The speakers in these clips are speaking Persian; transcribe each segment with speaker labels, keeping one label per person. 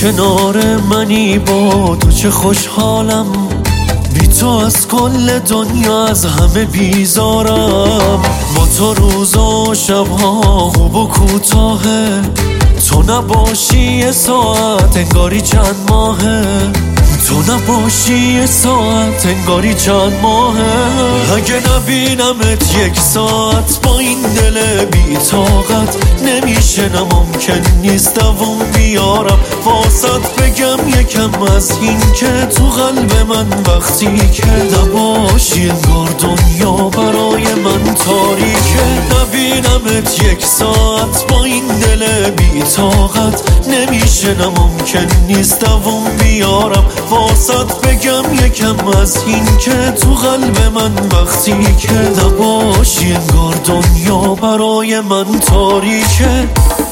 Speaker 1: کنار منی با تو چه خوشحالم، بی تو از کل دنیا از همه بیزارم. با تو روزا و شبها خوب و کوتاهه، تو نباشی یه ساعت انگاری چند ماهه، تو نباشی یه ساعت انگاری چند ماهه. اگه نبینمت یک ساعت با این دل بی طاقت نمیشه، نه ممکن نیست دوام بیارم واسط بگم یکم از این که تو قلب من وقتی که نباشی انگار دنیا برای من تاریکه. نبینمت یک ساعت با این دل بی طاقت نمیشه، نه ممکن نیست دوام بیارم واسط بگم یکم از این که تو قلب من وقتی که نباشی انگار دنیا برای من تاریکه.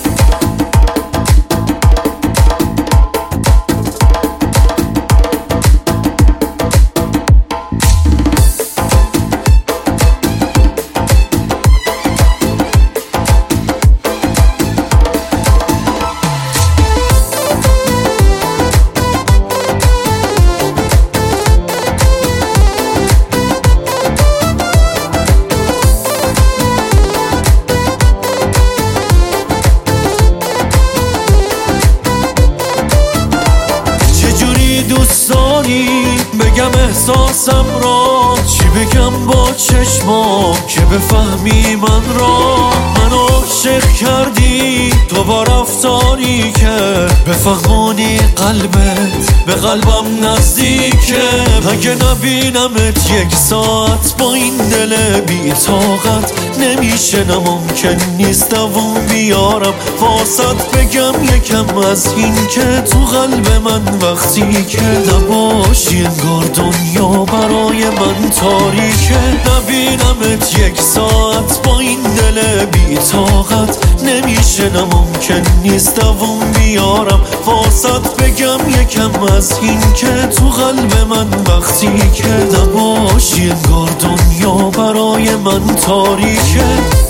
Speaker 1: دوست داری بگم احساسم را، چی بگم با چشمام که بفهمی من را. منو عاشق کردی تو با رفتاری که بفهمونی قلبت به قلبم نزدیکه. اگه نبینمت یک ساعت با این دل بی طاقت نمیشه، نه ممکن نیست دوام بیارم واسط بگم یکم از این که تو قلب من وقتی که نباشی انگار دنیا برای من تاریکه. نبینمت یک ساعت با این دل بی طاقت نمیشه، نه ممکن نیست دوام بیارم واسط بگم یکم از این که تو قلب من وقتی که نباشی انگار دنیا برای من تاریکه.